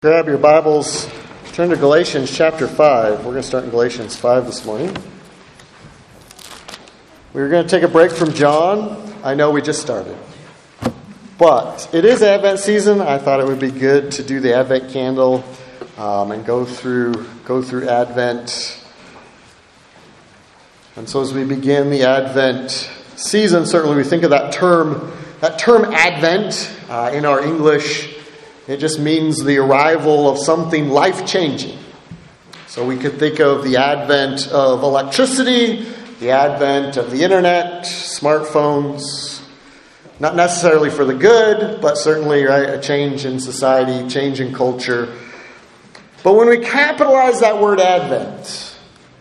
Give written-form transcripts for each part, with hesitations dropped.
Grab your Bibles, turn to Galatians chapter 5. We're going to start in Galatians 5 this morning. We're going to take a break from John. I know we just started. But it is Advent season. I thought it would be good to do the Advent candle and go through Advent. And so as we begin the Advent season, certainly we think of that term Advent in our English. It just means the arrival of something life-changing. So we could think of the advent of electricity, the advent of the internet, smartphones. Not necessarily for the good, but certainly a change in society, change in culture. But when we capitalize that word Advent,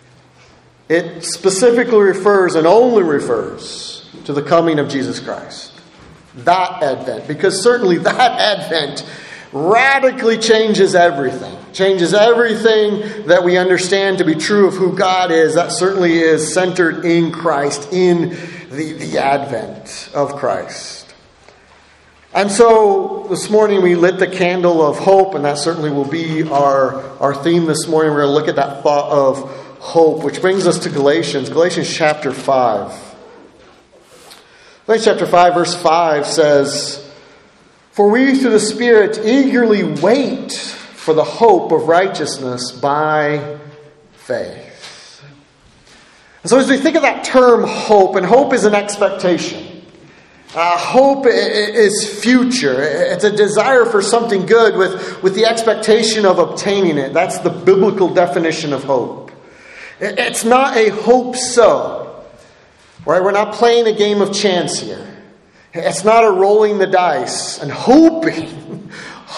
it specifically refers and only refers to the coming of Jesus Christ. That Advent. Because certainly that Advent radically changes everything. Changes everything that we understand to be true of who God is. That certainly is centered in Christ, in the Advent of Christ. And so this morning we lit the candle of hope, and that certainly will be our theme this morning. We're going to look at that thought of hope, which brings us to Galatians chapter 5. Galatians chapter 5 verse 5 says, "For we through the Spirit eagerly wait for the hope of righteousness by faith." And so as we think of that term hope, and hope is an expectation. Hope is future. It's a desire for something good with the expectation of obtaining it. That's the biblical definition of hope. It's not a hope so. Right? We're not playing a game of chance here. It's not a rolling the dice and hoping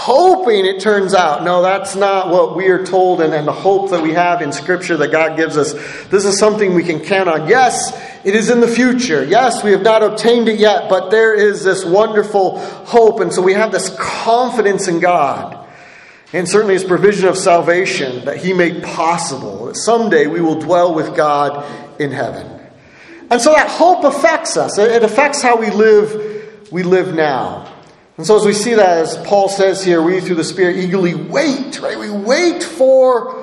it turns out. No, that's not what we are told and the hope that we have in Scripture that God gives us. This is something we can count on. Yes, it is in the future. Yes, we have not obtained it yet, but there is this wonderful hope. And so we have this confidence in God. And certainly His provision of salvation that He made possible. That someday we will dwell with God in heaven. And so that hope affects us. It affects how we live now. And so as we see that, as Paul says here, we through the Spirit eagerly wait, right? We wait for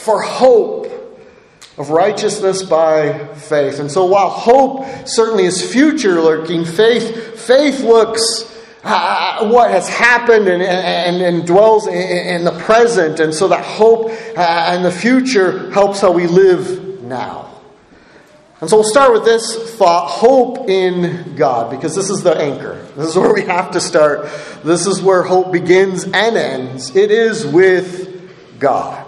hope of righteousness by faith. And so while hope certainly is future looking, faith looks what has happened and dwells in the present. And so that hope and the future helps how we live now. And so we'll start with this thought, hope in God, because this is the anchor. This is where we have to start. This is where hope begins and ends. It is with God.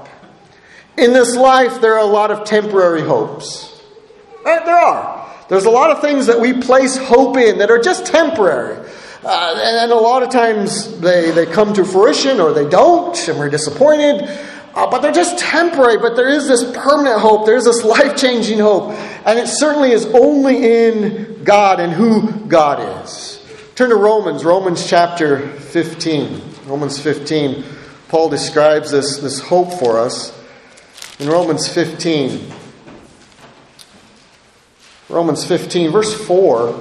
In this life, there are a lot of temporary hopes. Right? There are. There's a lot of things that we place hope in that are just temporary. And a lot of times they come to fruition or they don't, and we're disappointed. But they're just temporary, but there is this permanent hope. There is this life-changing hope. And it certainly is only in God and who God is. Turn to Romans chapter 15. Romans 15. Paul describes this hope for us. In Romans 15. Romans 15, verse 4.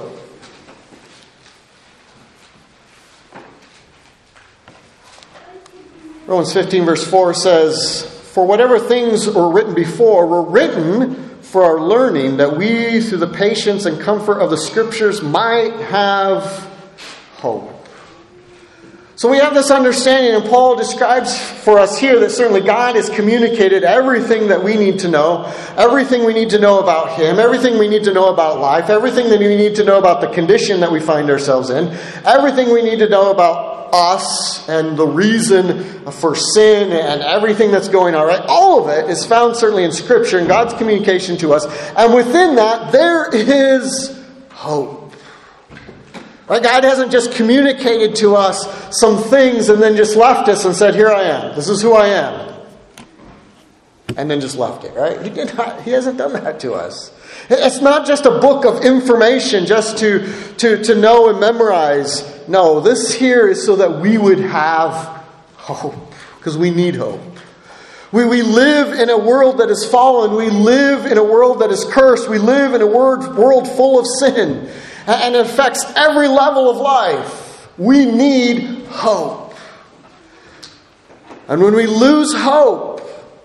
Romans 15 verse 4 says, "For whatever things were written before were written for our learning, that we through the patience and comfort of the Scriptures might have hope." So we have this understanding, and Paul describes for us here that certainly God has communicated everything that we need to know, everything we need to know about Him, everything we need to know about life, everything that we need to know about the condition that we find ourselves in, everything we need to know about us and the reason for sin and everything that's going on, right? All of it is found certainly in Scripture and God's communication to us. And within that, there is hope. Right? God hasn't just communicated to us some things and then just left us and said, "Here I am. This is who I am." And then just left it, right? He hasn't done that to us. It's not just a book of information just to know and memorize. No, this here is so that we would have hope. Because we need hope. We live in a world that is fallen. We live in a world that is cursed. We live in a world full of sin. And it affects every level of life. We need hope. And when we lose hope,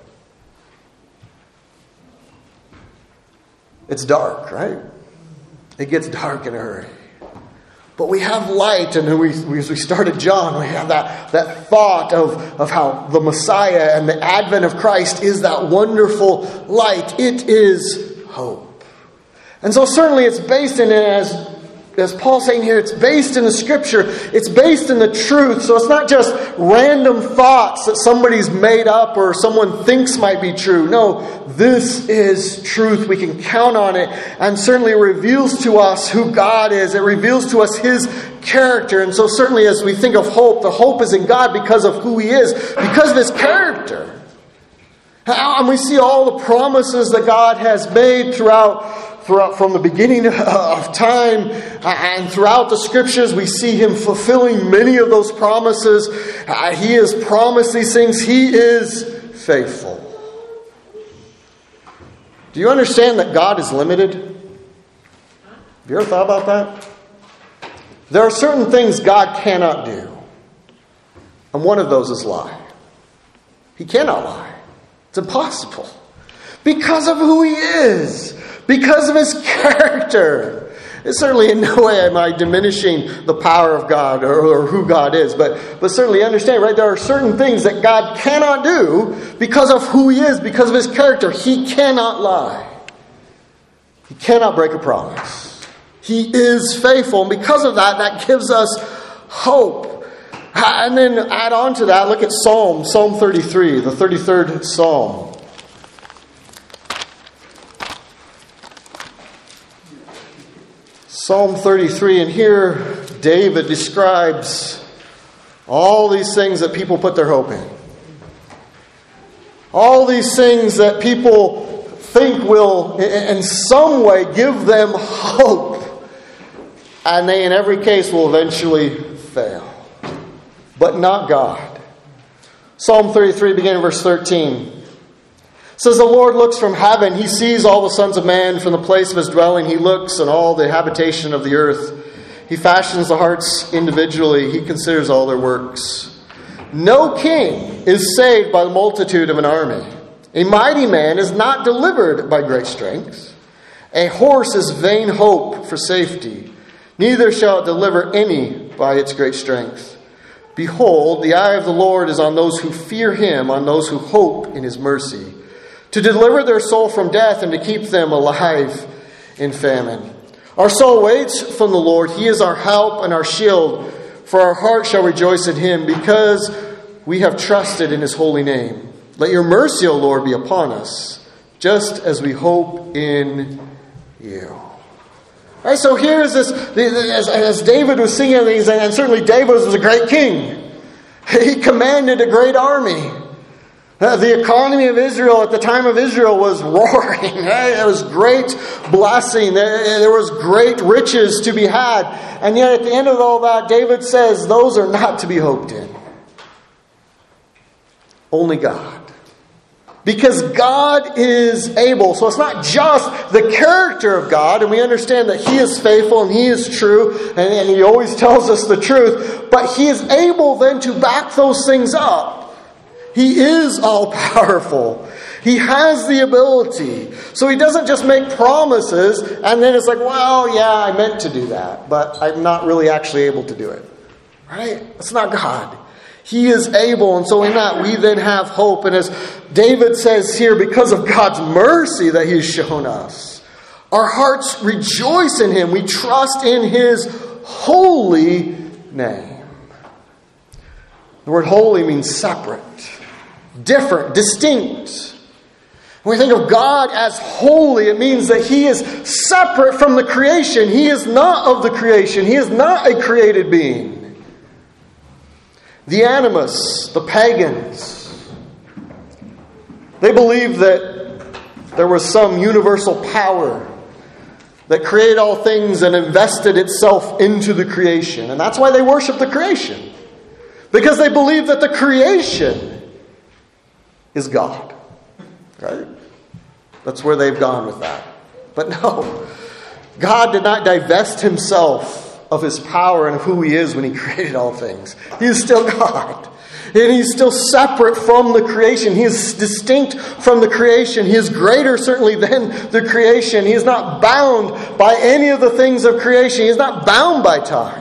it's dark, right? It gets dark in a hurry. But we have light, and as we started John, we have that thought of how the Messiah and the advent of Christ is that wonderful light. It is hope. And so certainly it's based in it, as Paul's saying here, it's based in the Scripture. It's based in the truth. So it's not just random thoughts that somebody's made up or someone thinks might be true. No, this is truth. We can count on it. And certainly it reveals to us who God is. It reveals to us His character. And so certainly as we think of hope, the hope is in God because of who He is, because of His character. And we see all the promises that God has made throughout from the beginning of time and throughout the Scriptures. We see Him fulfilling many of those promises. He has promised these things. He is faithful. Do you understand that God is limited? Have you ever thought about that? There are certain things God cannot do. And one of those is lie. He cannot lie. It's impossible. Because of who He is. Because of His character. It's certainly in no way am I diminishing the power of God or who God is. But certainly understand, right? There are certain things that God cannot do because of who He is, because of His character. He cannot lie. He cannot break a promise. He is faithful. And because of that, that gives us hope. And then add on to that, look at Psalm 33, the 33rd Psalm. Psalm 33, and here David describes all these things that people put their hope in. All these things that people think will, in some way, give them hope. And they, in every case, will eventually fail. But not God. Psalm 33, beginning verse 13. Says, the Lord looks from heaven. He sees all the sons of man from the place of His dwelling. He looks on all the habitation of the earth. He fashions the hearts individually. He considers all their works. No king is saved by the multitude of an army. A mighty man is not delivered by great strength. A horse is vain hope for safety. Neither shall it deliver any by its great strength. Behold, the eye of the Lord is on those who fear Him, on those who hope in His mercy, to deliver their soul from death and to keep them alive in famine. Our soul waits from the Lord. He is our help and our shield. For our heart shall rejoice in Him, because we have trusted in His holy name. Let your mercy, O Lord, be upon us, just as we hope in You. All right, so here is this, as David was singing these, and certainly David was a great king. He commanded a great army. The economy of Israel at the time of Israel was roaring. Right? There was great blessing. There was great riches to be had. And yet at the end of all that, David says, those are not to be hoped in. Only God. Because God is able. So it's not just the character of God. And we understand that He is faithful and He is true. And He always tells us the truth. But He is able then to back those things up. He is all-powerful. He has the ability. So He doesn't just make promises and then it's like, well, yeah, I meant to do that, but I'm not really actually able to do it. Right? That's not God. He is able, and so in that we then have hope. And as David says here, because of God's mercy that He has shown us, our hearts rejoice in Him. We trust in His holy name. The word holy means separate. Different, distinct. When we think of God as holy, it means that He is separate from the creation. He is not of the creation. He is not a created being. The animists, the pagans, they believed that there was some universal power that created all things and invested itself into the creation. And that's why they worship the creation. Because they believe that the creation is God. Right? That's where they've gone with that. But no, God did not divest Himself of His power and of who He is when He created all things. He is still God. And He's still separate from the creation. He is distinct from the creation. He is greater certainly than the creation. He is not bound by any of the things of creation. He is not bound by time.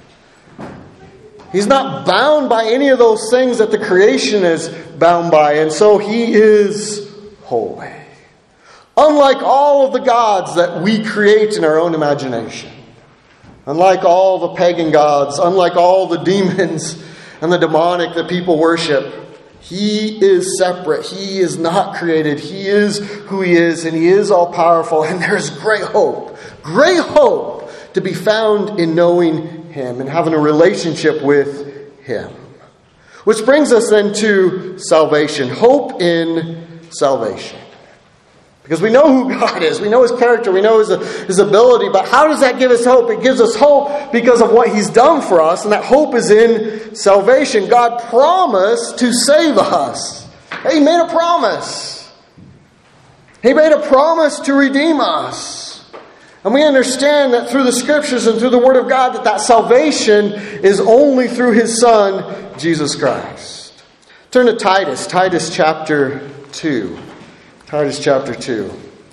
He's not bound by any of those things that the creation is bound by. And so He is holy. Unlike all of the gods that we create in our own imagination. Unlike all the pagan gods. Unlike all the demons and the demonic that people worship. He is separate. He is not created. He is who He is. And He is all powerful. And there's great hope. Great hope to be found in knowing Him and having a relationship with Him. Which brings us then to salvation. Hope in salvation. Because we know who God is. We know His character. We know His ability. But how does that give us hope? It gives us hope because of what He's done for us. And that hope is in salvation. God promised to save us. He made a promise. He made a promise to redeem us. And we understand that through the Scriptures and through the Word of God that salvation is only through His Son, Jesus Christ. Turn to Titus. Titus chapter 2. Titus chapter 2.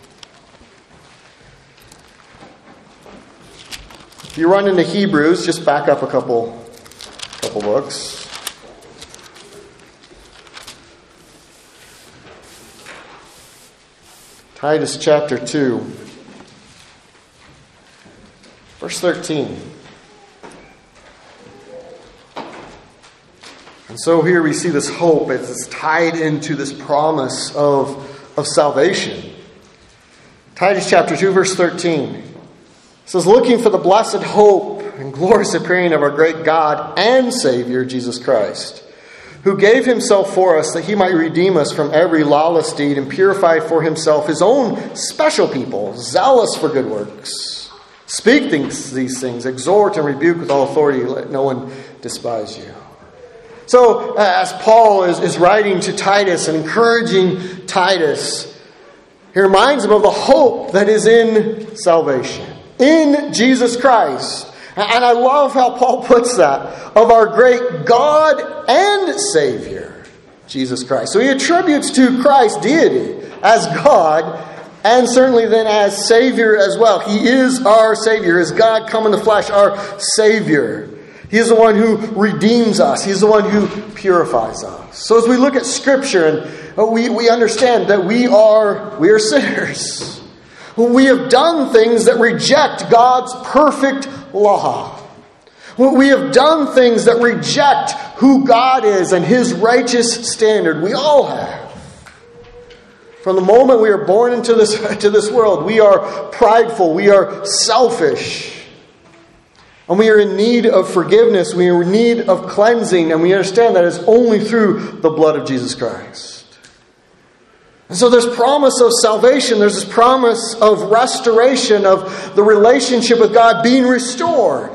If you run into Hebrews, just back up a couple books. Titus chapter 2. Verse 13. And so here we see this hope. It's tied into this promise of salvation. Titus chapter 2, verse 13. It says, looking for the blessed hope and glorious appearing of our great God and Savior, Jesus Christ, who gave Himself for us that He might redeem us from every lawless deed and purify for Himself His own special people, zealous for good works. Speak these things, exhort and rebuke with all authority, let no one despise you. So, as Paul is writing to Titus and encouraging Titus, he reminds him of the hope that is in salvation, in Jesus Christ. And I love how Paul puts that, of our great God and Savior, Jesus Christ. So he attributes to Christ's deity as God, and certainly then as Savior as well. He is our Savior. Is God come in the flesh, our Savior. He is the one who redeems us. He's the one who purifies us. So as we look at Scripture, and we understand that we are sinners. We have done things that reject God's perfect law. We have done things that reject who God is and His righteous standard. We all have. From the moment we are born into this world, we are prideful, we are selfish, and we are in need of forgiveness, we are in need of cleansing, and we understand that it's only through the blood of Jesus Christ. And so there's promise of salvation, there's this promise of restoration, of the relationship with God being restored.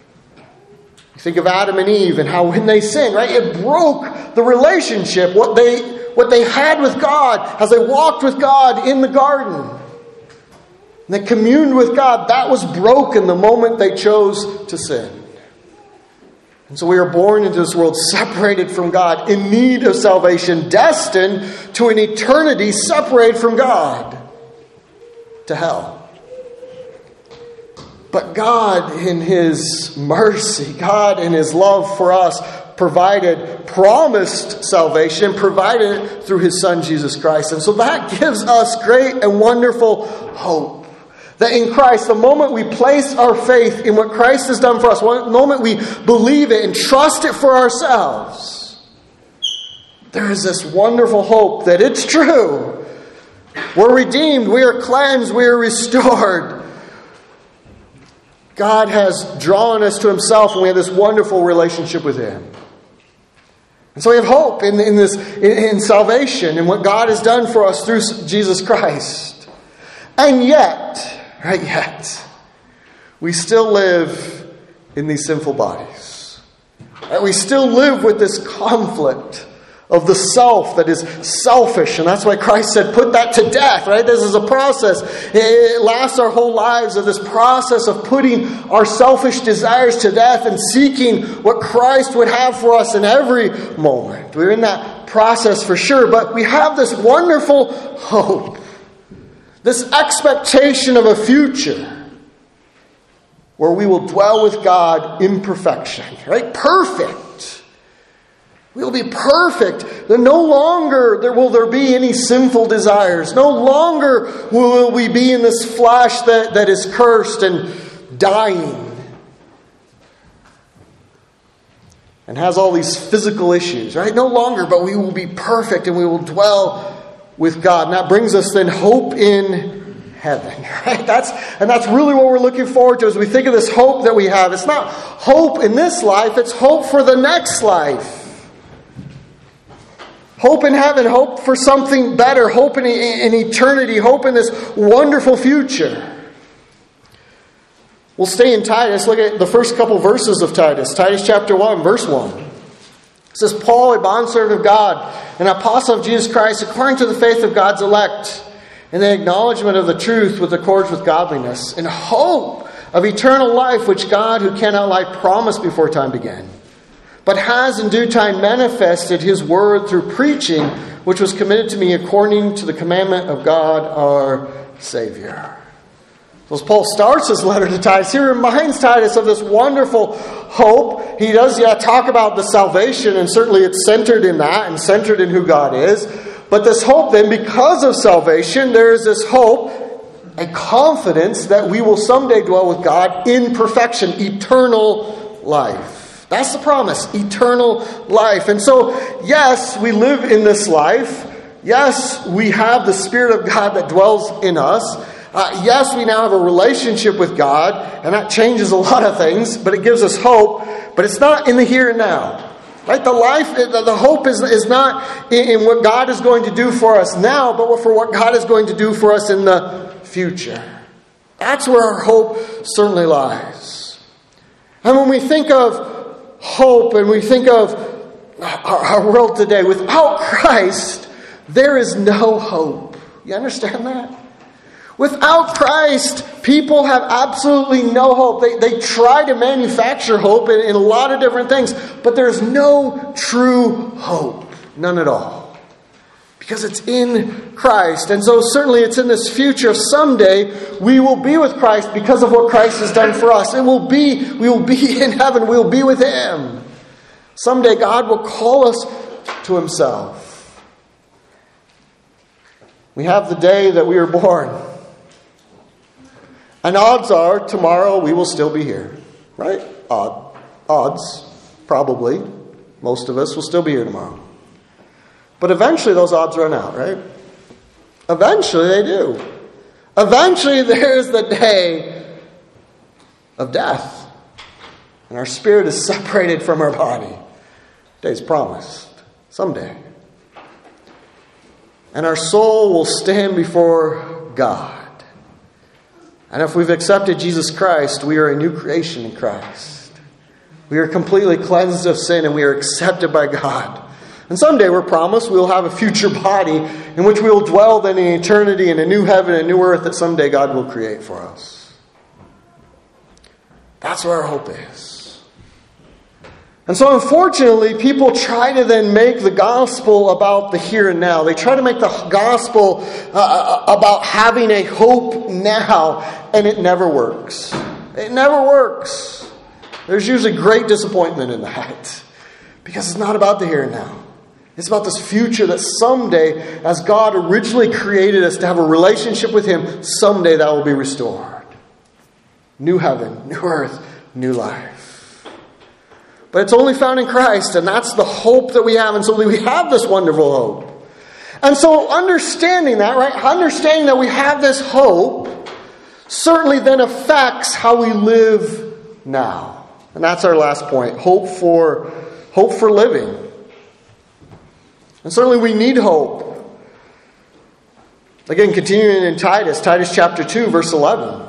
You think of Adam and Eve and how when they sinned, right, it broke the relationship, what they had with God as they walked with God in the garden. And they communed with God. That was broken the moment they chose to sin. And so we are born into this world separated from God, in need of salvation, destined to an eternity separated from God, to hell. But God in His mercy, God in His love for us, promised salvation, provided it through His Son, Jesus Christ. And so that gives us great and wonderful hope. That in Christ, the moment we place our faith in what Christ has done for us, the moment we believe it and trust it for ourselves, there is this wonderful hope that it's true. We're redeemed, we are cleansed, we are restored. God has drawn us to Himself, and we have this wonderful relationship with Him. And so we have hope in salvation and what God has done for us through Jesus Christ. And yet, we still live in these sinful bodies. We still live with this conflict of the self that is selfish. And that's why Christ said, put that to death, right? This is a process. It lasts our whole lives of this process of putting our selfish desires to death and seeking what Christ would have for us in every moment. We're in that process for sure, but we have this wonderful hope, this expectation of a future where we will dwell with God in perfection, right? Perfect. We'll be perfect. Then no longer will there be any sinful desires. No longer will we be in this flesh that is cursed and dying and has all these physical issues, right? No longer, but we will be perfect and we will dwell with God. And that brings us then hope in heaven, right? That's really what we're looking forward to as we think of this hope that we have. It's not hope in this life, it's hope for the next life. Hope in heaven, hope for something better, hope in eternity, hope in this wonderful future. We'll stay in Titus. Look at the first couple verses of Titus. Titus chapter 1, verse 1. It says, Paul, a bondservant of God, an apostle of Jesus Christ, according to the faith of God's elect, in the acknowledgement of the truth which accords with godliness, in hope of eternal life, which God, who cannot lie, promised before time began, but has in due time manifested his word through preaching, which was committed to me according to the commandment of God our Savior. So as Paul starts his letter to Titus, he reminds Titus of this wonderful hope. He does, talk about the salvation, and certainly it's centered in that and centered in who God is. But this hope then, because of salvation, there is this hope, a confidence that we will someday dwell with God in perfection, eternal life. That's the promise, eternal life. And so, yes, we live in this life. Yes, we have the Spirit of God that dwells in us. Yes, we now have a relationship with God, and that changes a lot of things, but it gives us hope. But it's not in the here and now. Right? The hope is not in what God is going to do for us now, but for what God is going to do for us in the future. That's where our hope certainly lies. And when we think of hope and we think of our world today, without Christ, there is no hope. You understand that? Without Christ, people have absolutely no hope. They try to manufacture hope in a lot of different things, but there's no true hope. None at all. Because it's in Christ. And so certainly it's in this future. Someday we will be with Christ because of what Christ has done for us. We will be in heaven. We will be with Him. Someday God will call us to Himself. We have the day that we are born. And odds are tomorrow we will still be here. Right? Odds. Probably. Most of us will still be here tomorrow. But eventually those odds run out, right? Eventually they do. Eventually there's the day of death. And our spirit is separated from our body. Day's promised. Someday. And our soul will stand before God. And if we've accepted Jesus Christ, we are a new creation in Christ. We are completely cleansed of sin and we are accepted by God. And someday we're promised we'll have a future body in which we will dwell then in eternity in a new heaven and new earth that someday God will create for us. That's where our hope is. And so unfortunately, people try to then make the gospel about the here and now. They try to make the gospel about having a hope now, and it never works. It never works. There's usually great disappointment in that because it's not about the here and now. It's about this future that someday, as God originally created us to have a relationship with Him, someday that will be restored. New heaven, new earth, new life. But it's only found in Christ, and that's the hope that we have. And so we have this wonderful hope. And so understanding that, right? Understanding that we have this hope certainly then affects how we live now. And that's our last point. Hope for living. And certainly we need hope. Again, continuing in Titus chapter 2, verse 11.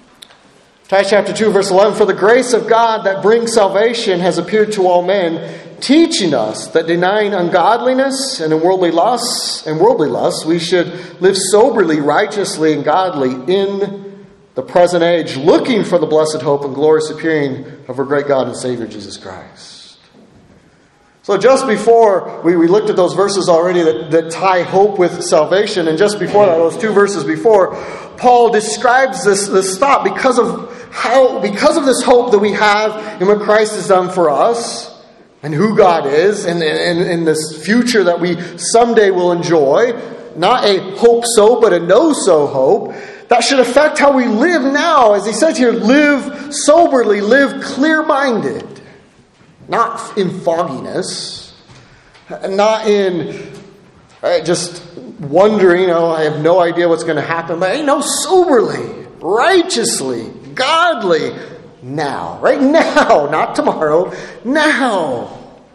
Titus chapter 2, verse 11. For the grace of God that brings salvation has appeared to all men, teaching us that denying ungodliness and worldly lusts, we should live soberly, righteously, and godly in the present age, looking for the blessed hope and glorious appearing of our great God and Savior, Jesus Christ. So just before, we looked at those verses already that tie hope with salvation, and just before that, those two verses before, Paul describes this thought because of this hope that we have in what Christ has done for us, and who God is, and this future that we someday will enjoy. Not a hope so, but a no so hope. That should affect how we live now. As he says here, live soberly, live clear-minded. Not in fogginess. Not in just wondering, I have no idea what's going to happen. But soberly, righteously, godly, now. Right now. Not tomorrow. Now.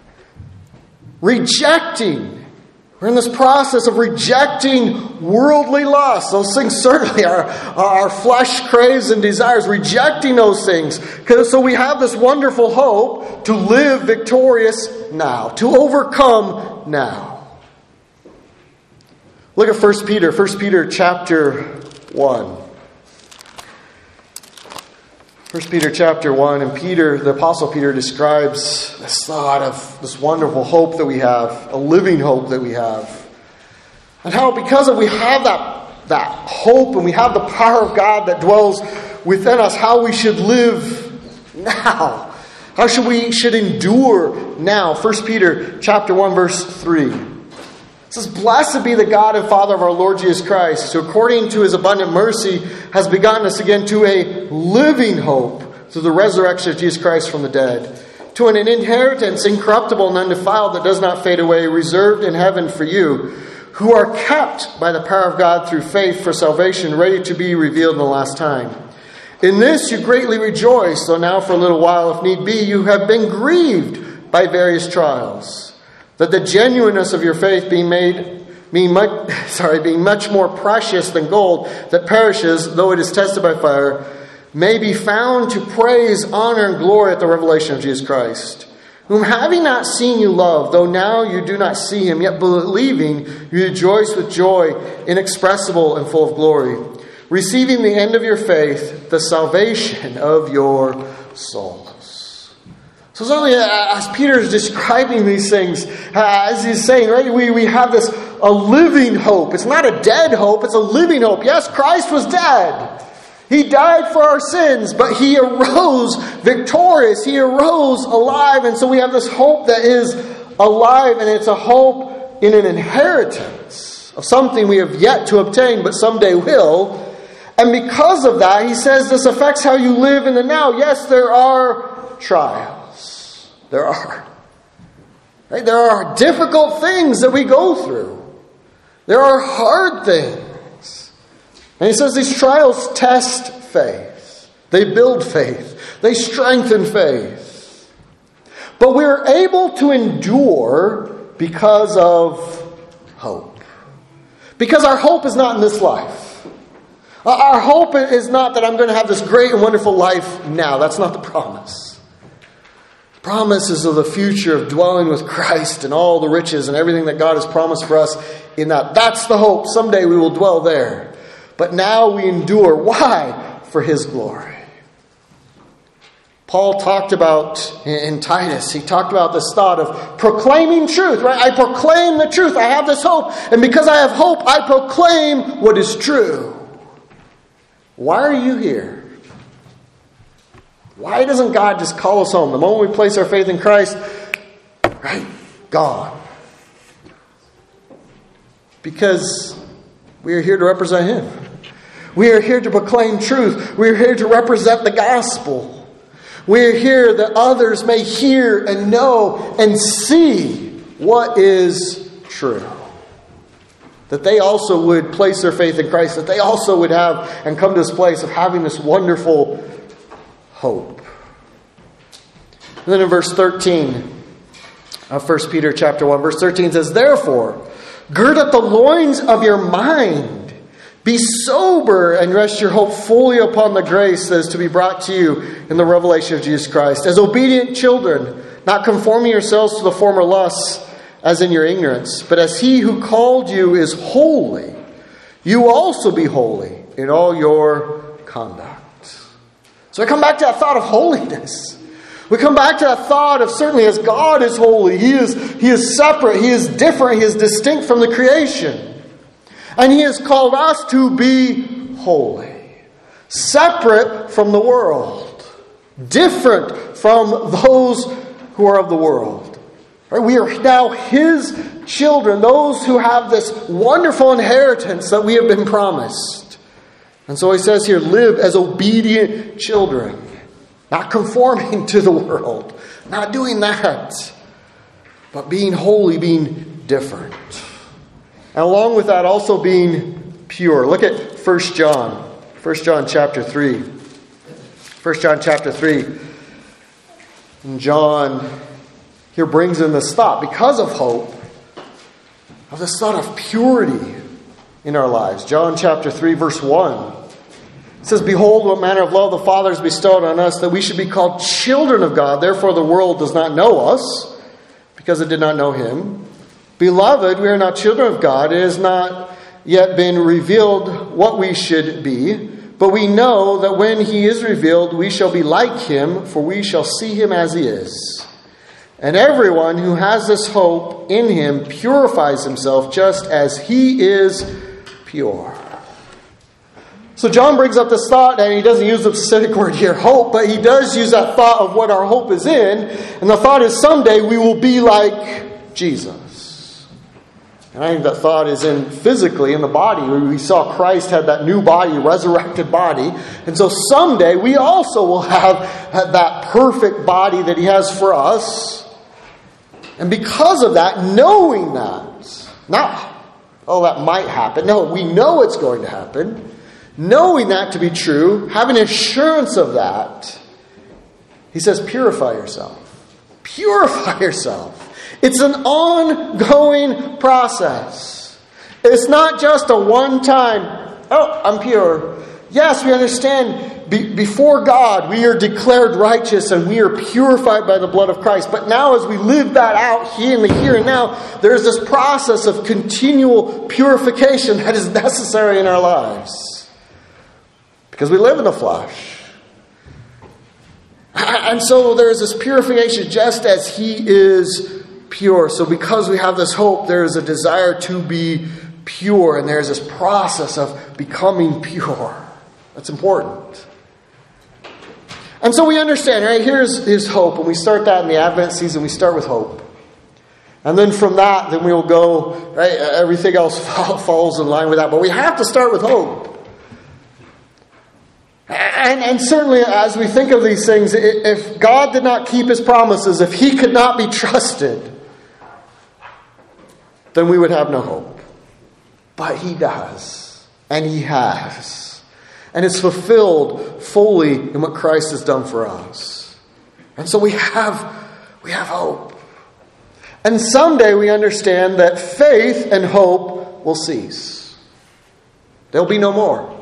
Rejecting. We're in this process of rejecting worldly lusts. Those things certainly are our flesh craves and desires. Rejecting those things. So we have this wonderful hope to live victorious now. To overcome now. Look at 1 Peter. 1 Peter chapter 1. 1 Peter chapter 1, and the Apostle Peter describes this thought of this wonderful hope that we have, a living hope that we have. And how because we have that hope and we have the power of God that dwells within us, how we should live now. How we should endure now. 1 Peter chapter 1, verse 3. It says, "Blessed be the God and Father of our Lord Jesus Christ, who according to his abundant mercy has begotten us again to a living hope through the resurrection of Jesus Christ from the dead, to an inheritance incorruptible and undefiled that does not fade away, reserved in heaven for you, who are kept by the power of God through faith for salvation, ready to be revealed in the last time. In this you greatly rejoice, though now for a little while, if need be, you have been grieved by various trials, that the genuineness of your faith being much more precious than gold that perishes, though it is tested by fire, may be found to praise, honor, and glory at the revelation of Jesus Christ, whom having not seen you love, though now you do not see him, yet believing you rejoice with joy inexpressible and full of glory, receiving the end of your faith, the salvation of your souls." So certainly, as Peter is describing these things, as he's saying, right, we have a living hope. It's not a dead hope, it's a living hope. Yes, Christ was dead. He died for our sins, but he arose victorious. He arose alive. And so we have this hope that is alive, and it's a hope in an inheritance of something we have yet to obtain, but someday will. And because of that, he says this affects how you live in the now. Yes, there are trials. There are. Right? There are difficult things that we go through. There are hard things. And he says these trials test faith. They build faith. They strengthen faith. But we're able to endure because of hope. Because our hope is not in this life. Our hope is not that I'm going to have this great and wonderful life now. That's not the promise. Promises of the future of dwelling with Christ and all the riches and everything that God has promised for us in that. That's the hope. Someday we will dwell there. But now we endure. Why? For his glory. Paul talked about in Titus, he talked about this thought of proclaiming truth, right? I proclaim the truth. I have this hope. And because I have hope, I proclaim what is true. Why are you here? Why doesn't God just call us home? The moment we place our faith in Christ, right? Gone. Because we are here to represent him. We are here to proclaim truth. We are here to represent the gospel. We are here that others may hear and know and see what is true. That they also would place their faith in Christ. That they also would have and come to this place of having this wonderful hope. And then in verse 13 of 1 Peter chapter 1, verse 13 says, "Therefore, gird up the loins of your mind, be sober, and rest your hope fully upon the grace that is to be brought to you in the revelation of Jesus Christ. As obedient children, not conforming yourselves to the former lusts as in your ignorance. But as he who called you is holy, you also be holy in all your conduct. So I come back to that thought of holiness. We come back to that thought of certainly as God is holy, He is separate, He is different, He is distinct from the creation. And He has called us to be holy, separate from the world, different from those who are of the world. Right? We are now His children, those who have this wonderful inheritance that we have been promised. And so He says here, live as obedient children. Not conforming to the world. Not doing that. But being holy, being different. And along with that, also being pure. Look at 1 John. 1 John chapter 3. 1 John chapter 3. And John here brings in this thought, because of hope, of this thought of purity in our lives. John chapter 3, verse 1. It says, behold, what manner of love the Father has bestowed on us, that we should be called children of God. Therefore the world does not know us, because it did not know Him. Beloved, we are not children of God. It has not yet been revealed what we should be. But we know that when He is revealed, we shall be like Him, for we shall see Him as He is. And everyone who has this hope in Him purifies himself just as He is pure. So John brings up this thought, and he doesn't use the specific word here, hope, but he does use that thought of what our hope is in. And the thought is someday we will be like Jesus. And I think that thought is in physically in the body. We saw Christ had that new body, resurrected body. And so someday we also will have that perfect body that He has for us. And because of that, knowing that, not, oh, that might happen. No, we know it's going to happen. Knowing that to be true, having assurance of that, He says, purify yourself. Purify yourself. It's an ongoing process. It's not just a one-time, oh, I'm pure. Yes, we understand before God we are declared righteous and we are purified by the blood of Christ. But now as we live that out here in the here and now, there's this process of continual purification that is necessary in our lives. Because we live in the flesh. And so there is this purification just as He is pure. So because we have this hope, there is a desire to be pure. And there is this process of becoming pure. That's important. And so we understand, right? Here's His hope. And we start that in the Advent season. We start with hope. And then from that, then we'll go, right? Everything else falls in line with that. But we have to start with hope. And certainly as we think of these things, if God did not keep His promises, if He could not be trusted, then we would have no hope. But He does. And He has. And it's fulfilled fully in what Christ has done for us. And so we have hope. And someday we understand that faith and hope will cease. There'll be no more.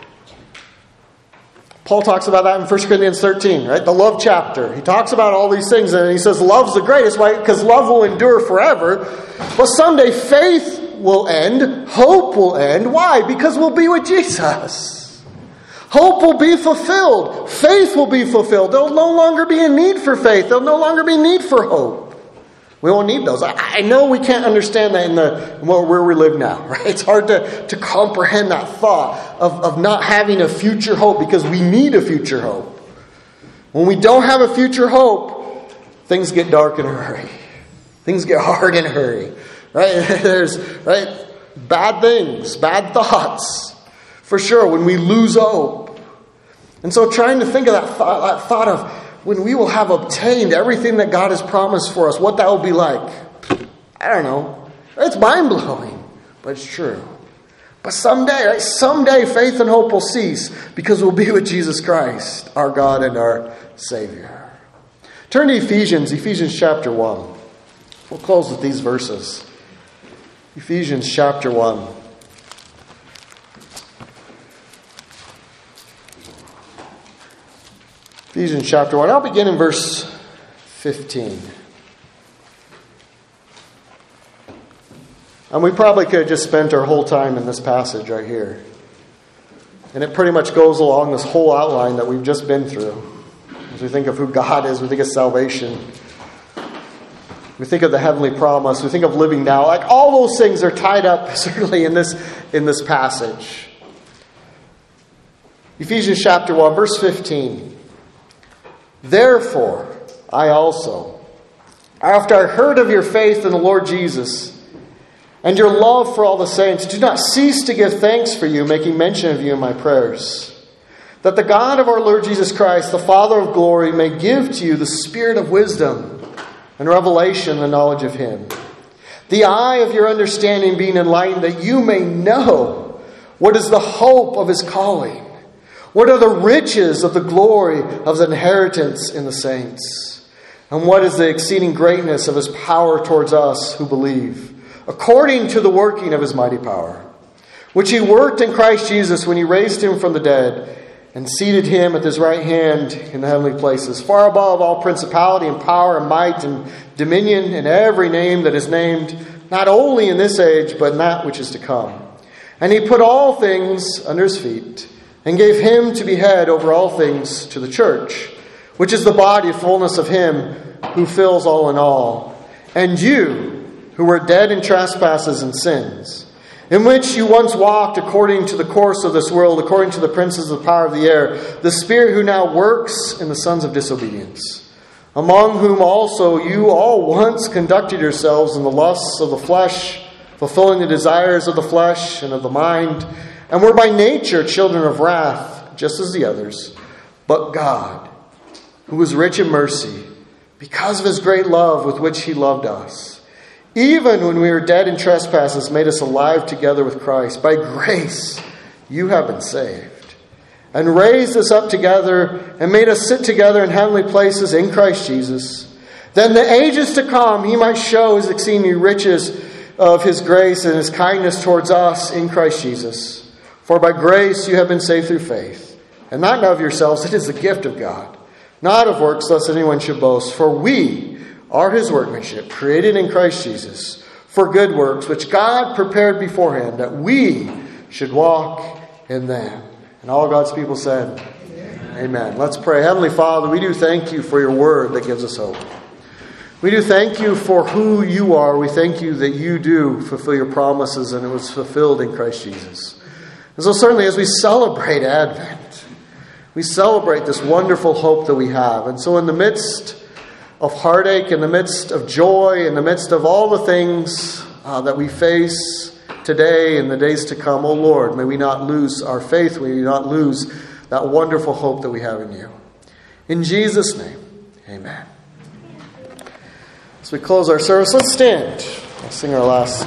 Paul talks about that in 1 Corinthians 13, right? The love chapter. He talks about all these things and he says love's the greatest, right? Because love will endure forever. But someday faith will end. Hope will end. Why? Because we'll be with Jesus. Hope will be fulfilled. Faith will be fulfilled. There'll no longer be a need for faith. There'll no longer be a need for hope. We won't need those. I know we can't understand that in where we live now, right? It's hard to comprehend that thought of not having a future hope because we need a future hope. When we don't have a future hope, things get dark in a hurry. Things get hard in a hurry, right? There's bad things, bad thoughts, for sure, when we lose hope. And so trying to think of that thought of when we will have obtained everything that God has promised for us, what that will be like. I don't know. It's mind-blowing, but it's true. But someday faith and hope will cease because we'll be with Jesus Christ, our God and our Savior. Turn to Ephesians chapter 1. We'll close with these verses. Ephesians chapter 1. Ephesians chapter 1. I'll begin in verse 15. And we probably could have just spent our whole time in this passage right here. And it pretty much goes along this whole outline that we've just been through. As we think of who God is, we think of salvation. We think of the heavenly promise. We think of living now. Like all those things are tied up certainly in this passage. Ephesians chapter 1, verse 15. Therefore, I also, after I heard of your faith in the Lord Jesus and your love for all the saints, do not cease to give thanks for you, making mention of you in my prayers, that the God of our Lord Jesus Christ, the Father of glory, may give to you the spirit of wisdom and revelation, the knowledge of Him, the eye of your understanding being enlightened, that you may know what is the hope of His calling, what are the riches of the glory of the inheritance in the saints, and what is the exceeding greatness of His power towards us who believe, according to the working of His mighty power, which He worked in Christ Jesus when He raised Him from the dead and seated Him at His right hand in the heavenly places, far above all principality and power and might and dominion and every name that is named, not only in this age, but in that which is to come. And He put all things under His feet and gave Him to be head over all things to the church, which is the body, fullness of Him who fills all in all. And you, who were dead in trespasses and sins, in which you once walked according to the course of this world, according to the princes of the power of the air, the spirit who now works in the sons of disobedience, among whom also you all once conducted yourselves in the lusts of the flesh, fulfilling the desires of the flesh and of the mind, and were by nature children of wrath, just as the others. But God, who was rich in mercy, because of His great love with which He loved us, even when we were dead in trespasses, made us alive together with Christ. By grace you have been saved, and raised us up together, and made us sit together in heavenly places in Christ Jesus. Then the ages to come He might show His exceeding riches of His grace and His kindness towards us in Christ Jesus. For by grace you have been saved through faith, and not of yourselves, it is the gift of God, not of works, lest anyone should boast. For we are His workmanship, created in Christ Jesus, for good works, which God prepared beforehand, that we should walk in them. And all God's people said, Amen. Let's pray. Heavenly Father, we do thank You for Your word that gives us hope. We do thank You for who You are. We thank You that You do fulfill Your promises, and it was fulfilled in Christ Jesus. And so certainly as we celebrate Advent, we celebrate this wonderful hope that we have. And so in the midst of heartache, in the midst of joy, in the midst of all the things that we face today and the days to come, oh Lord, may we not lose our faith, may we not lose that wonderful hope that we have in You. In Jesus' name, amen. As we close our service, let's stand. I'll sing our last